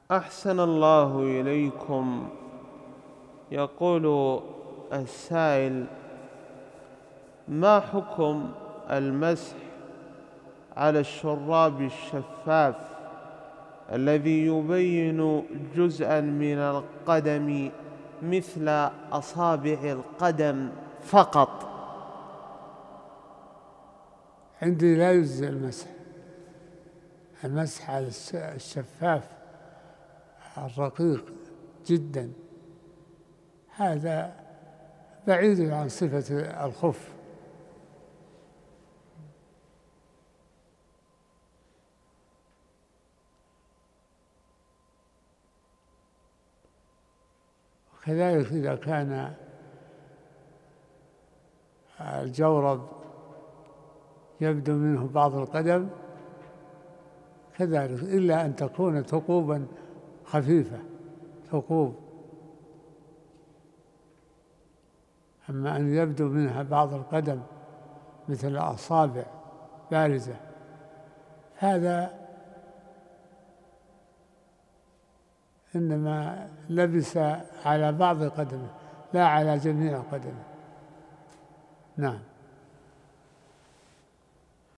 أحسن الله إليكم. يقول السائل: ما حكم المسح على الشراب الشفاف الذي يبين جزءا من القدم مثل أصابع القدم فقط؟ عندي لا يجزي المسح على الشفاف الرقيق جدا، هذا بعيد عن صفة الخف. وكذلك إذا كان الجورب يبدو منه بعض القدم كذلك، إلا أن تكون ثقوبا خفيفة، ثقوب. أما أن يبدو منها بعض القدم مثل أصابع بارزة، هذا إنما لبس على بعض قدمه لا على جميع قدمه. نعم.